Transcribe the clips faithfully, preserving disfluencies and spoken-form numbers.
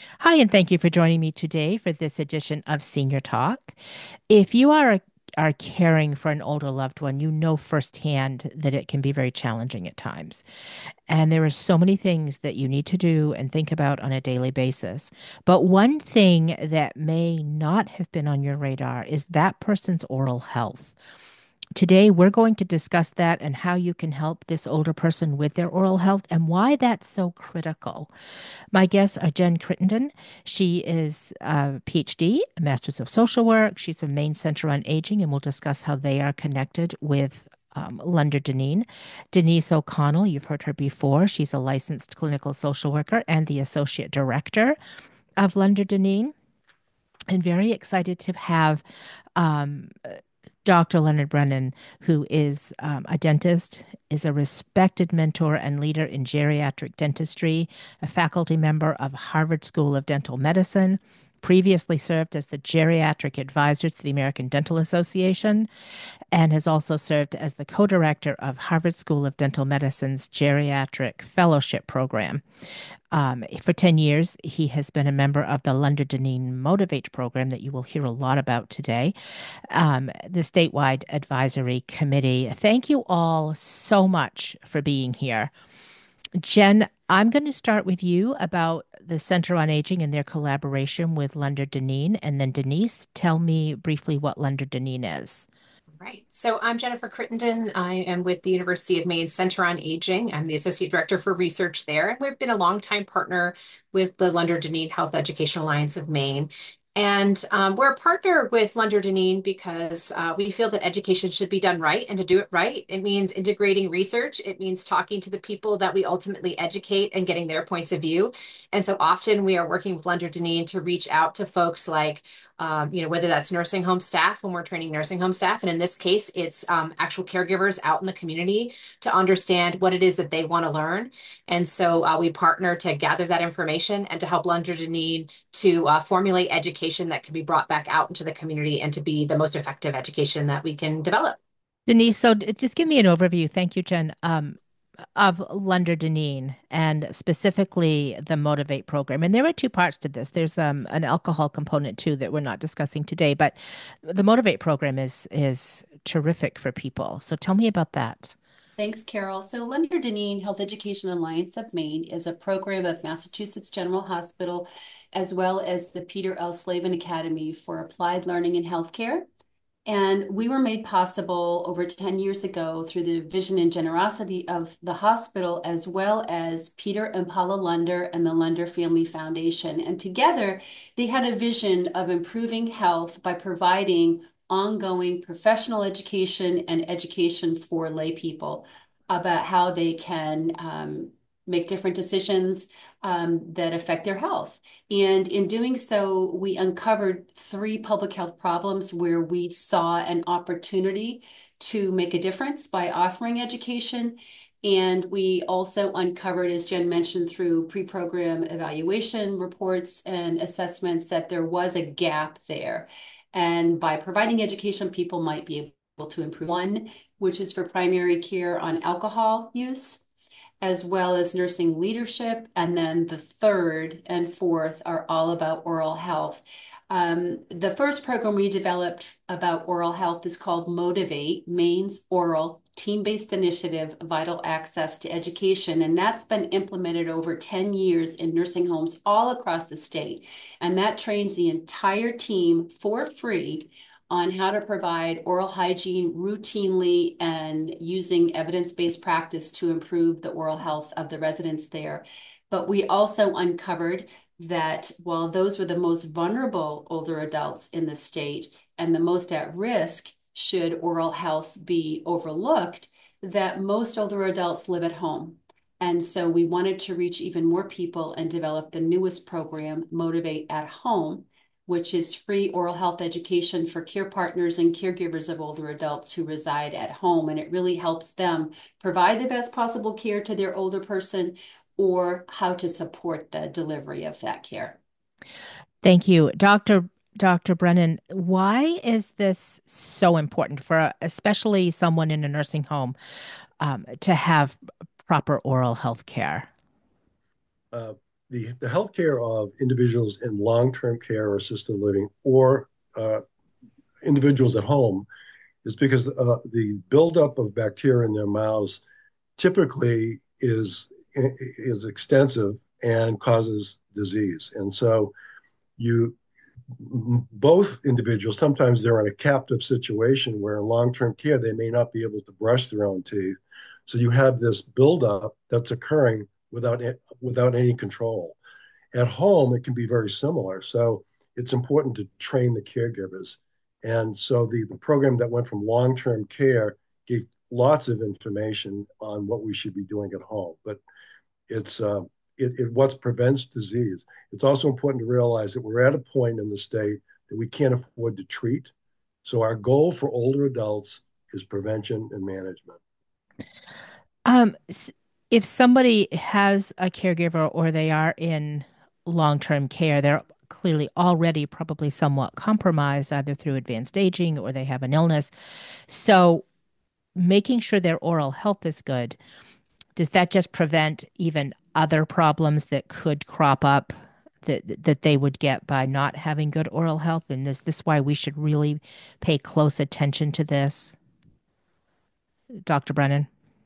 Hi, and thank you for joining me today for this edition of Senior Talk. If you are are caring for an older loved one, you know firsthand that it can be very challenging at times. And there are so many things that you need to do and think about on a daily basis. But one thing that may not have been on your radar is that person's oral health. Today, we're going to discuss that and how you can help this older person with their oral health and why that's so critical. My guests are Jen Crittenden. She is a PhD, a Master's of Social Work. She's a Maine Center on Aging, and we'll discuss how they are connected with um, Lunder Dineen. Denise O'Connell, you've heard her before. She's a licensed clinical social worker and the Associate Director of Lunder Dineen. And very excited to have um, Doctor Leonard Brennan, who is um, a dentist, is a respected mentor and leader in geriatric dentistry, a faculty member of Harvard School of Dental Medicine, previously served as the geriatric advisor to the American Dental Association, and has also served as the co-director of Harvard School of Dental Medicine's Geriatric Fellowship Program. Um, for ten years, he has been a member of the Lunder Dineen Motivate program that you will hear a lot about today, um, the statewide advisory committee. Thank you all so much for being here. Jen, I'm going to start with you about the Center on Aging and their collaboration with Lunder Dineen. And then Denise, tell me briefly what Lunder Dineen is. Right. So I'm Jennifer Crittenden. I am with the University of Maine Center on Aging. I'm the Associate Director for Research there. And we've been a longtime partner with the Lunder Dineen Health Education Alliance of Maine. And um, we're a partner with Lunder Dineen because uh, we feel that education should be done right. And to do it right, it means integrating research. It means talking to the people that we ultimately educate and getting their points of view. And so often we are working with Lunder Dineen to reach out to folks like um, you know, whether that's nursing home staff when we're training nursing home staff. And in this case, it's um, actual caregivers out in the community to understand what it is that they want to learn. And so uh, we partner to gather that information and to help Lunder Dineen to uh, formulate education that can be brought back out into the community and to be the most effective education that we can develop. Denise, so d- just give me an overview. Thank you, Jen, um, of Lunder Dineen and specifically the Motivate program. And there are two parts to this. There's um, an alcohol component too that we're not discussing today, but the Motivate program is is terrific for people. So tell me about that. Thanks, Carol. So Leonard Deneen Health Education Alliance of Maine is a program of Massachusetts General Hospital, as well as the Peter L. Slavin Academy for Applied Learning in Healthcare. And we were made possible over ten years ago through the vision and generosity of the hospital, as well as Peter and Paula Lunder and the Lunder Family Foundation. And together, they had a vision of improving health by providing ongoing professional education and education for lay people about how they can um, make different decisions um, that affect their health. And in doing so, we uncovered three public health problems where we saw an opportunity to make a difference by offering education. And we also uncovered, as Jen mentioned, through pre-program evaluation reports and assessments, that there was a gap there. And by providing education, people might be able to improve. One, which is for primary care on alcohol use, as well as nursing leadership. And then the third and fourth are all about oral health. Um, the first program we developed about oral health is called Motivate, Maine's Oral Team-Based Initiative, Vital Access to Education. And that's been implemented over ten years in nursing homes all across the state. And that trains the entire team for free on how to provide oral hygiene routinely and using evidence-based practice to improve the oral health of the residents there. But we also uncovered that while those were the most vulnerable older adults in the state and the most at risk should oral health be overlooked, that most older adults live at home. And so we wanted to reach even more people and develop the newest program, Motivate at Home, which is free oral health education for care partners and caregivers of older adults who reside at home. And it really helps them provide the best possible care to their older person or how to support the delivery of that care. Thank you, Doctor Doctor Brennan. Why is this so important for uh, especially someone in a nursing home um, to have proper oral health care? Uh, the, the healthcare of individuals in long-term care or assisted living or uh, individuals at home is because uh, the buildup of bacteria in their mouths typically is is extensive and causes disease. And so you both individuals sometimes they're in a captive situation where in long-term care they may not be able to brush their own teeth. So you have this buildup that's occurring without without any control. At home, it can be very similar. So it's important to train the caregivers. And so the, the program that went from long-term care gave lots of information on what we should be doing at home. But it's uh, it, it what prevents disease. It's also important to realize that we're at a point in the state that we can't afford to treat. So our goal for older adults is prevention and management. Um, if somebody has a caregiver or they are in long-term care, they're clearly already probably somewhat compromised, either through advanced aging or they have an illness. So making sure their oral health is good, does that just prevent even other problems that could crop up that that they would get by not having good oral health? And is this why we should really pay close attention to this, doctor Brennan?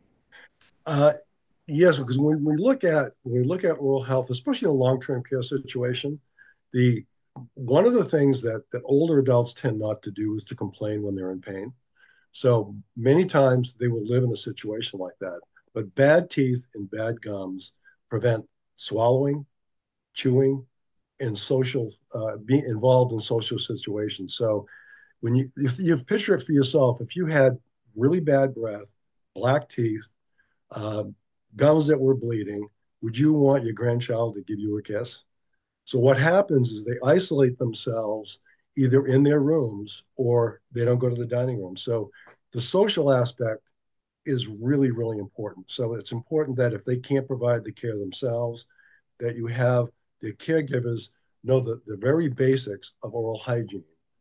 Uh, yes, because when we look at when we look at oral health, especially in a long-term care situation, the one of the things that that older adults tend not to do is to complain when they're in pain. So many times they will live in a situation like that. But bad teeth and bad gums prevent swallowing, chewing, and social uh, being involved in social situations. So when you if you picture it for yourself, if you had really bad breath, black teeth, uh, gums that were bleeding, would you want your grandchild to give you a kiss? So what happens is they isolate themselves either in their rooms or they don't go to the dining room. So the social aspect is really, really important. So it's important that if they can't provide the care themselves, that you have the caregivers know the, the very basics of oral hygiene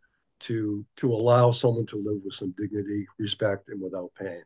to to allow someone to live with some dignity, respect, and without pain.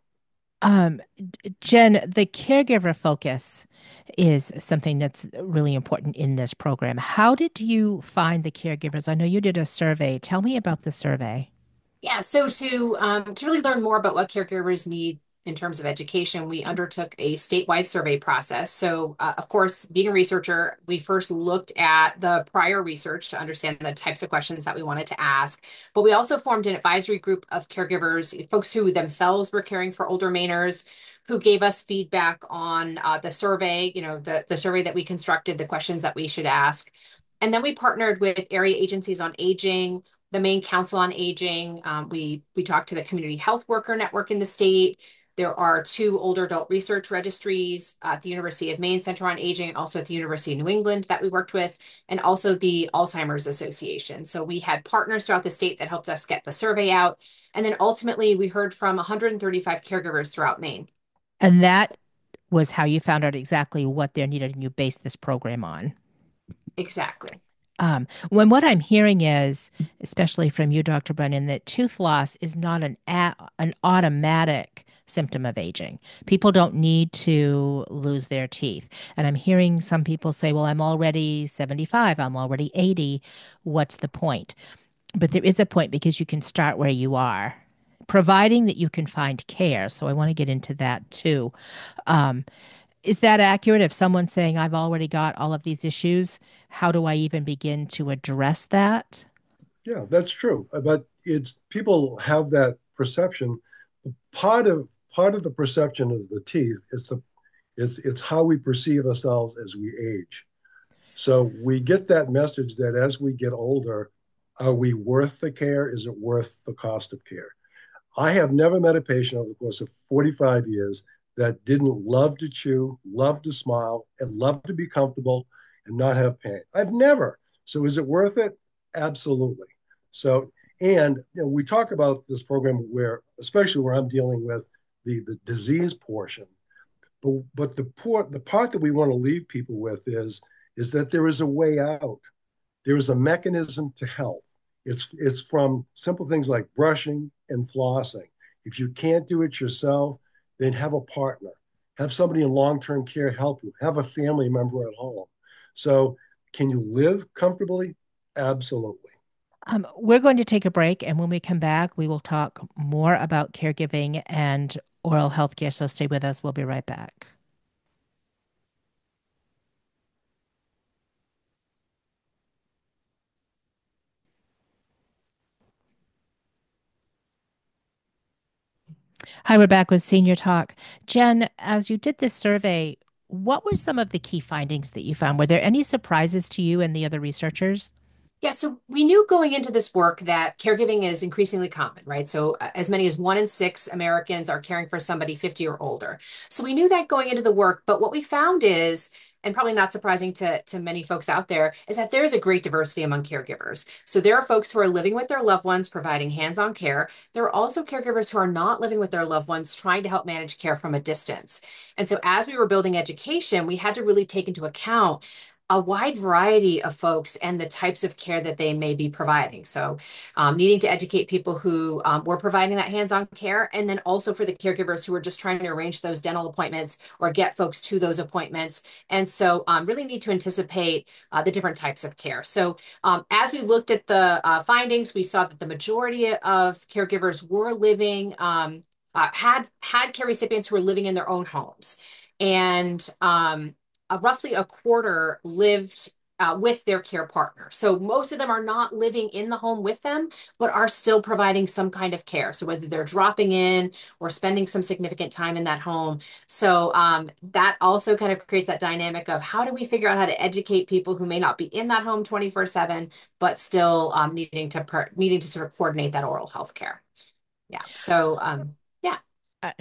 Um, Jen, the caregiver focus is something that's really important in this program. How did you find the caregivers? I know you did a survey. Tell me about the survey. Yeah, so to um, to really learn more about what caregivers need in terms of education, we undertook a statewide survey process. So, uh, of course, being a researcher, we first looked at the prior research to understand the types of questions that we wanted to ask. But we also formed an advisory group of caregivers, folks who themselves were caring for older Mainers, who gave us feedback on uh, the survey, you know, the, the survey that we constructed, the questions that we should ask. And then we partnered with area agencies on aging, the Maine Council on Aging. Um, we we talked to the Community Health Worker Network in the state. There are two older adult research registries at the University of Maine Center on Aging and also at the University of New England that we worked with, and also the Alzheimer's Association. So we had partners throughout the state that helped us get the survey out. And then ultimately, we heard from one hundred thirty-five caregivers throughout Maine. And that was how you found out exactly what they're needed and you based this program on. Exactly. Um, when what I'm hearing is, especially from you, doctor Brennan, that tooth loss is not an a- an automatic symptom of aging. People don't need to lose their teeth. And I'm hearing some people say, well, I'm already seventy-five, I'm already eighty. What's the point? But there is a point because you can start where you are, providing that you can find care. So I want to get into that too. Um, is that accurate? If someone's saying, I've already got all of these issues, how do I even begin to address that? Yeah, that's true. But it's people have that perception. Part of part of the perception of the teeth is the it's it's how we perceive ourselves as we age. So we get that message that as we get older, are we worth the care? Is it worth the cost of care? I have never met a patient over the course of forty-five years that didn't love to chew, love to smile, and love to be comfortable and not have pain. I've never. So is it worth it? Absolutely. So, and you know, we talk about this program where, especially where I'm dealing with the, the disease portion, but but the poor, the part that we want to leave people with is is that there is a way out. There is a mechanism to health. It's it's from simple things like brushing and flossing. If you can't do it yourself, then have a partner. Have somebody in long-term care help you. Have a family member at home. So, can you live comfortably? Absolutely. Um, we're going to take a break, and when we come back, we will talk more about caregiving and oral health care. So stay with us. We'll be right back. Hi, we're back with Senior Talk. Jen, as you did this survey, what were some of the key findings that you found? Were there any surprises to you and the other researchers? Yeah, so we knew going into this work that caregiving is increasingly common, right? So uh, as many as one in six Americans are caring for somebody fifty or older. So we knew that going into the work, but what we found is, and probably not surprising to, to many folks out there, is that there is a great diversity among caregivers. So there are folks who are living with their loved ones, providing hands-on care. There are also caregivers who are not living with their loved ones, trying to help manage care from a distance. And so as we were building education, we had to really take into account a wide variety of folks and the types of care that they may be providing. So, um, needing to educate people who um, were providing that hands-on care, and then also for the caregivers who are just trying to arrange those dental appointments or get folks to those appointments. And so, um, really need to anticipate uh, the different types of care. So, um, as we looked at the uh, findings, we saw that the majority of caregivers were living um, uh, had had care recipients who were living in their own homes, and um, uh, roughly a quarter lived uh, with their care partner. So most of them are not living in the home with them, but are still providing some kind of care. So whether they're dropping in or spending some significant time in that home. So um, that also kind of creates that dynamic of how do we figure out how to educate people who may not be in that home twenty-four seven, but still um, needing to per needing to sort of coordinate that oral health care. Yeah. So um, yeah. Uh,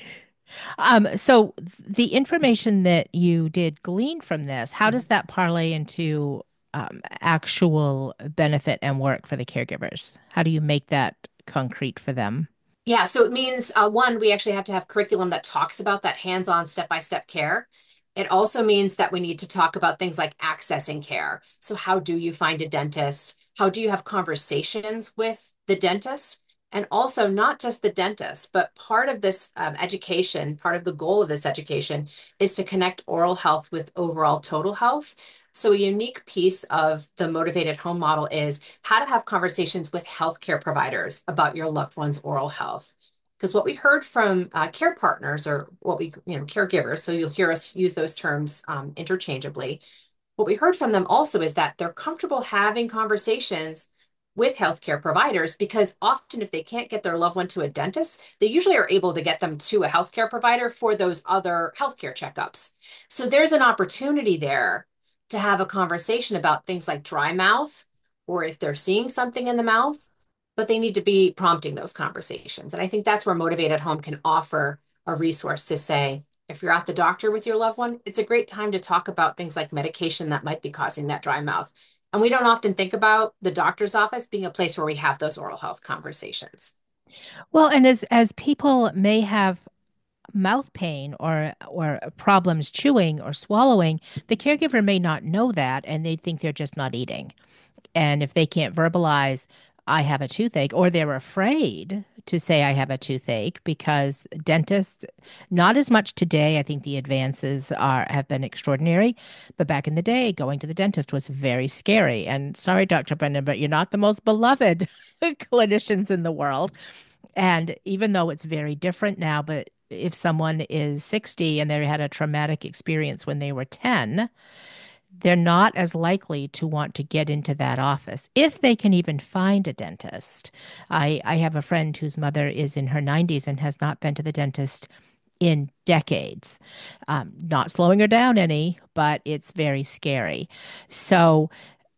Um, so the information that you did glean from this, how does that parlay into um, actual benefit and work for the caregivers? How do you make that concrete for them? Yeah, so it means uh, one, we actually have to have curriculum that talks about that hands-on step-by-step care. It also means that we need to talk about things like accessing care. So how do you find a dentist? How do you have conversations with the dentist? And also not just the dentist, but part of this um, education, part of the goal of this education is to connect oral health with overall total health. So a unique piece of the motivated home model is how to have conversations with healthcare providers about your loved one's oral health. Because what we heard from uh, care partners, or what we, you know, caregivers, so you'll hear us use those terms um, interchangeably. What we heard from them also is that they're comfortable having conversations with healthcare providers because often if they can't get their loved one to a dentist, they usually are able to get them to a healthcare provider for those other healthcare checkups. So there's an opportunity there to have a conversation about things like dry mouth, or if they're seeing something in the mouth, but they need to be prompting those conversations. And I think that's where Motivated Home can offer a resource to say, if you're at the doctor with your loved one, it's a great time to talk about things like medication that might be causing that dry mouth. And we don't often think about the doctor's office being a place where we have those oral health conversations. Well, and as as people may have mouth pain or or problems chewing or swallowing, the caregiver may not know that and they think they're just not eating. And if they can't verbalize, I have a toothache, or they're afraid to say, I have a toothache, because dentists, not as much today. I think the advances are have been extraordinary. But back in the day, going to the dentist was very scary. And sorry, Doctor Brennan, but you're not the most beloved clinicians in the world. And even though it's very different now, but if someone is sixty and they had a traumatic experience when they were ten, they're not as likely to want to get into that office if they can even find a dentist. I, I have a friend whose mother is in her nineties and has not been to the dentist in decades. Um, not slowing her down any, but it's very scary. So,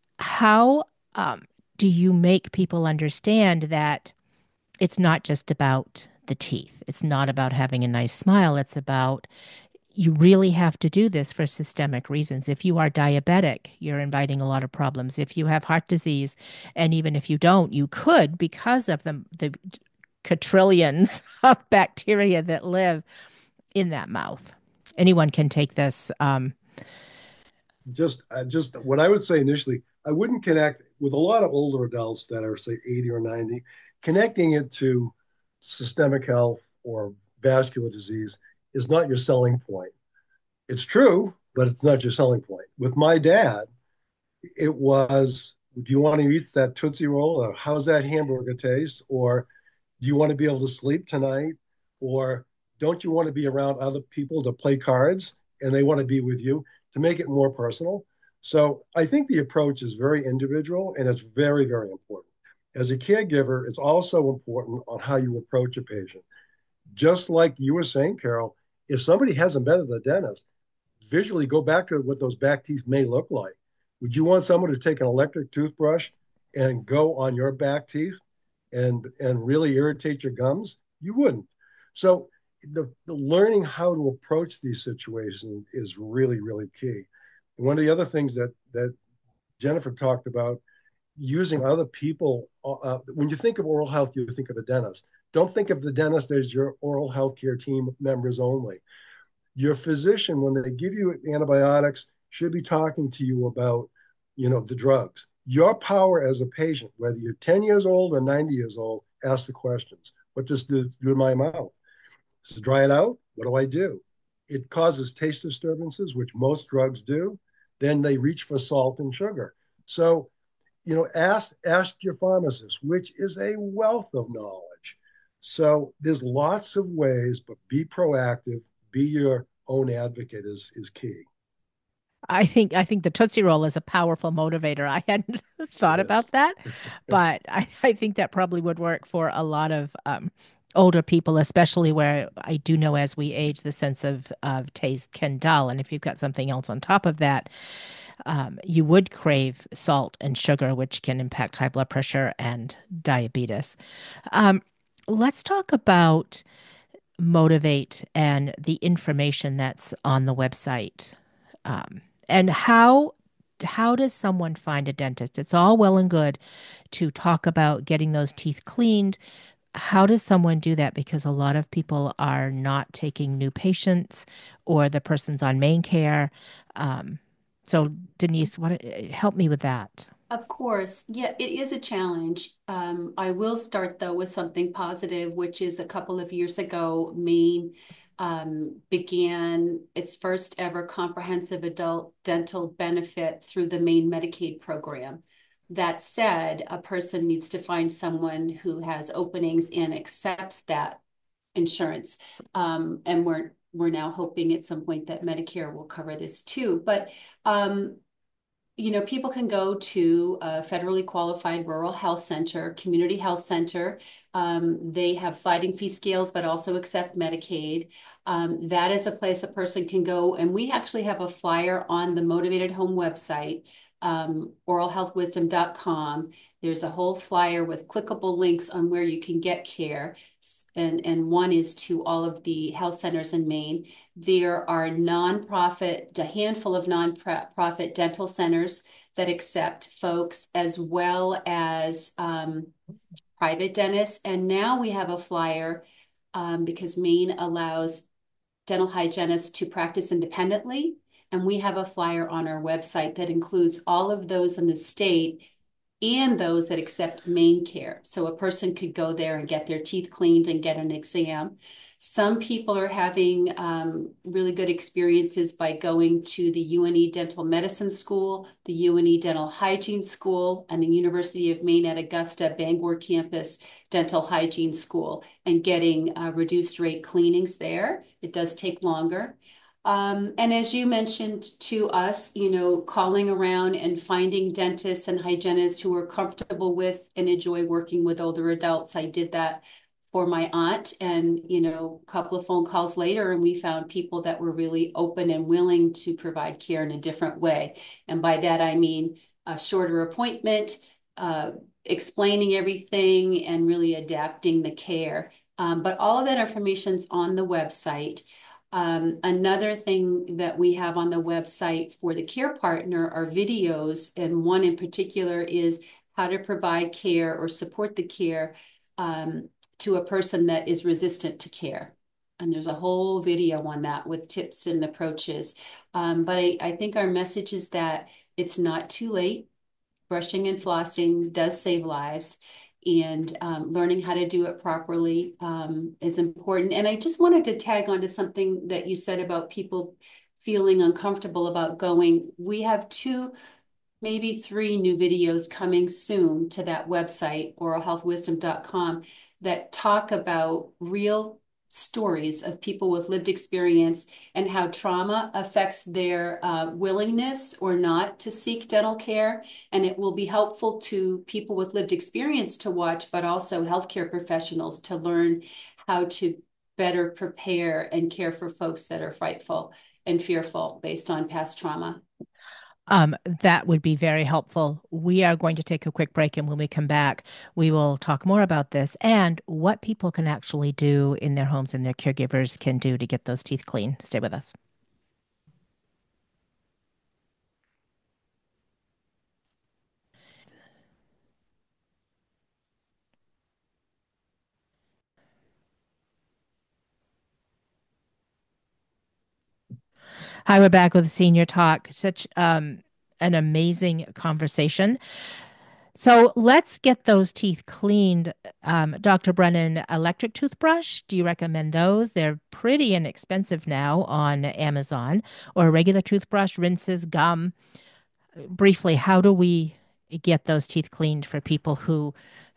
how um, do you make people understand that it's not just about the teeth? It's not about having a nice smile. It's about you really have to do this for systemic reasons. If you are diabetic, you're inviting a lot of problems. If you have heart disease, and even if you don't, you could because of the the quadrillions of bacteria that live in that mouth. Anyone can take this. Um, Just, uh, just what I would say initially, I wouldn't connect with a lot of older adults that are say eighty or ninety, connecting it to systemic health or vascular disease is not your selling point. It's true, but it's not your selling point. With my dad, It was, do you want to eat that Tootsie Roll? Or how's that hamburger taste? Or do you want to be able to sleep tonight? Or don't you want to be around other people to play cards and they want to be with you, to make it more personal? So I think the approach is very individual and it's very, very important. As a caregiver, it's also important on how you approach a patient. Just like you were saying, Carol, if somebody hasn't been to the dentist, visually go back to what those back teeth may look like. Would you want someone to take an electric toothbrush and go on your back teeth and and really irritate your gums? You wouldn't. So the, the learning how to approach these situations is really, really key. And one of the other things that that Jennifer talked about, using other people. Uh, when you think of oral health, you think of a dentist. Don't think of the dentist as your oral health care team members only. Your physician, when they give you antibiotics, should be talking to you about, you know, the drugs. Your power as a patient, whether you're ten years old or ninety years old, ask the questions. What does this do in my mouth? Does it dry it out? What do I do? It causes taste disturbances, which most drugs do. Then they reach for salt and sugar. So, you know, ask ask your pharmacist, which is a wealth of knowledge. So there's lots of ways, but be proactive, be your own advocate is is key. I think I think the Tootsie Roll is a powerful motivator. I hadn't It thought about is. that, but I, I think that probably would work for a lot of um, older people, especially where I do know as we age, the sense of, of taste can dull. And if you've got something else on top of that, um, you would crave salt and sugar, which can impact high blood pressure and diabetes. Um, let's talk about Motivate and the information that's on the website. Um, and how how does someone find a dentist? It's all well and good to talk about getting those teeth cleaned. How does someone do that? Because a lot of people are not taking new patients or the person's on main care. Um, so Denise, what help me with that? Of course, yeah, it is a challenge. Um, I will start though with something positive, which is a couple of years ago, Maine um, began its first ever comprehensive adult dental benefit through the Maine Medicaid program. That said, a person needs to find someone who has openings and accepts that insurance. Um, and we're we're now hoping at some point that Medicare will cover this too. But um, you know, people can go to a federally qualified rural health center, community health center. Um, they have sliding fee scales, but also accept Medicaid. Um, that is a place a person can go. And we actually have a flyer on the Motivated Home website, um, oral health wisdom dot com. There's a whole flyer with clickable links on where you can get care. And, and one is to all of the health centers in Maine. There are nonprofit, a handful of nonprofit dental centers that accept folks, as well as um, private dentists. And now we have a flyer um, because Maine allows dental hygienists to practice independently. And we have a flyer on our website that includes all of those in the state and those that accept Maine Care. So a person could go there and get their teeth cleaned and get an exam. Some people are having um, really good experiences by going to the U N E Dental Medicine School, the U N E Dental Hygiene School, and the University of Maine at Augusta Bangor campus Dental Hygiene School, and getting uh, reduced rate cleanings there. It does take longer. Um, and as you mentioned to us, you know, calling around and finding dentists and hygienists who are comfortable with and enjoy working with older adults. I did that for my aunt, and, you know, a couple of phone calls later, and we found people that were really open and willing to provide care in a different way. And by that, I mean a shorter appointment, uh, explaining everything and really adapting the care. Um, but all of that information's on the website. Um, another thing that we have on the website for the care partner are videos, and one in particular is how to provide care or support the care um, to a person that is resistant to care. And there's a whole video on that with tips and approaches. Um, but I, I think our message is that it's not too late. Brushing and flossing does save lives, and um, learning how to do it properly um, is important. And I just wanted to tag on to something that you said about people feeling uncomfortable about going. We have two maybe three new videos coming soon to that website, oral health wisdom dot com, that talk about real stories of people with lived experience and how trauma affects their uh, willingness or not to seek dental care. And it will be helpful to people with lived experience to watch, but also healthcare professionals to learn how to better prepare and care for folks that are frightful and fearful based on past trauma. Um, that would be very helpful. We are going to take a quick break, and when we come back, we will talk more about this and what people can actually do in their homes and their caregivers can do to get those teeth clean. Stay with us. Hi, we're back with Senior Talk. Such um, an amazing conversation. So let's get those teeth cleaned. Um, Doctor Brennan, electric toothbrush, do you recommend those? They're pretty inexpensive now on Amazon, or a regular toothbrush, rinses, gum. Briefly, how do we get those teeth cleaned for people who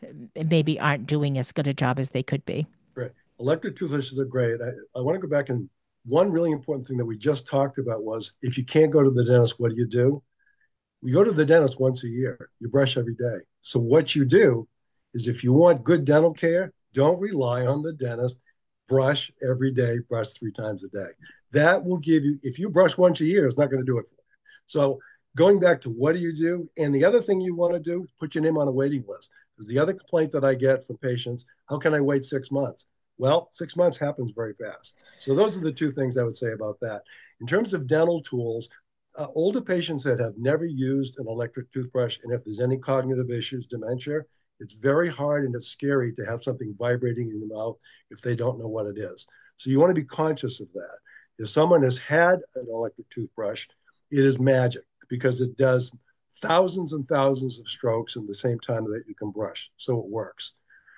maybe aren't doing as good a job as they could be? Great. Electric toothbrushes are great. I, I want to go back, and one really important thing that we just talked about was if you can't go to the dentist, what do you do? You go to the dentist once a year. You brush every day. So what you do is if you want good dental care, don't rely on the dentist. Brush every day, brush three times a day. That will give you, if you brush once a year, it's not going to do it for you. So going back to what do you do? And the other thing you want to do, put your name on a waiting list. Because the other complaint that I get from patients, how can I wait six months? Well, six months happens very fast. So those are the two things I would say about that. In terms of dental tools, uh, older patients that have never used an electric toothbrush, and if there's any cognitive issues, dementia, it's very hard and it's scary to have something vibrating in your mouth if they don't know what it is. So you want to be conscious of that. If someone has had an electric toothbrush, it is magic because it does thousands and thousands of strokes in the same time that you can brush. So it works.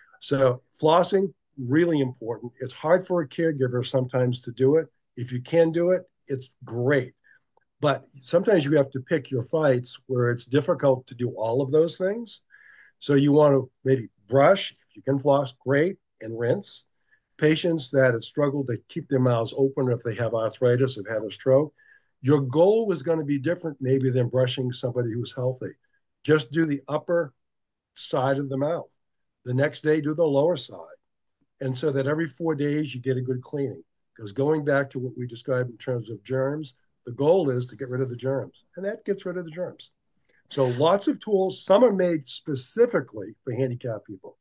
So flossing, really important. It's hard for a caregiver sometimes to do it. If you can do it, it's great. But sometimes you have to pick your fights where it's difficult to do all of those things. So you want to maybe brush, if you can floss, great, and rinse. Patients that have struggled to keep their mouths open if they have arthritis, have had a stroke, your goal is going to be different maybe than brushing somebody who's healthy. Just do the upper side of the mouth. The next day, do the lower side. And so that every four days you get a good cleaning. Because going back to what we described in terms of germs, the goal is to get rid of the germs, and that gets rid of the germs. So lots of tools. Some are made specifically for handicapped people.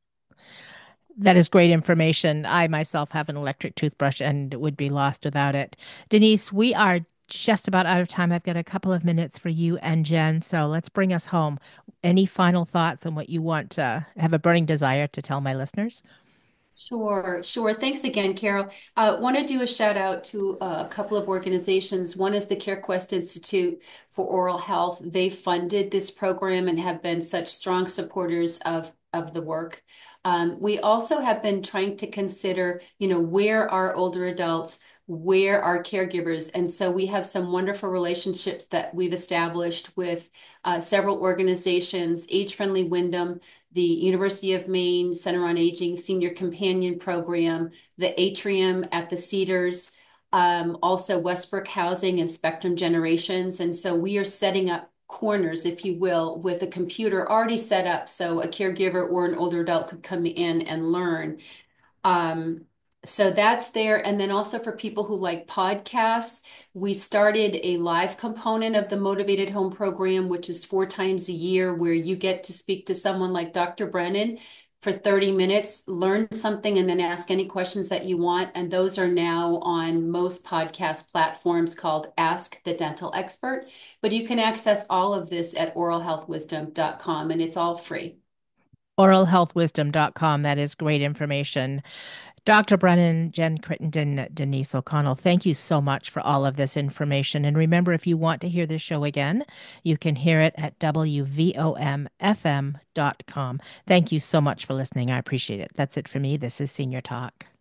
That is great information. I myself have an electric toothbrush and would be lost without it. Denise, we are just about out of time. I've got a couple of minutes for you and Jen, so let's bring us home. Any final thoughts on what you want to have a burning desire to tell my listeners? Sure, sure. Thanks again, Carol. Uh, want to do a shout out to a couple of organizations. One is the CareQuest Institute for Oral Health. They funded this program and have been such strong supporters of, of the work. Um, we also have been trying to consider, you know, where are older adults, where are caregivers? And so we have some wonderful relationships that we've established with uh, several organizations, Age Friendly Wyndham, the University of Maine Center on Aging Senior Companion Program, the Atrium at the Cedars, um, also Westbrook Housing and Spectrum Generations. And so we are setting up corners, if you will, with a computer already set up so a caregiver or an older adult could come in and learn. Um, so that's there. And then also for people who like podcasts, we started a live component of the Motivated Home program, which is four times a year, where you get to speak to someone like Doctor Brennan for thirty minutes, learn something, and then ask any questions that you want. And those are now on most podcast platforms called Ask the Dental Expert. But you can access all of this at oral health wisdom dot com, and it's all free. oral health wisdom dot com. That is great information. Doctor Brennan, Jen Crittenden, Denise O'Connell, thank you so much for all of this information. And remember, if you want to hear this show again, you can hear it at W V O M F M dot com. Thank you so much for listening. I appreciate it. That's it for me. This is Senior Talk.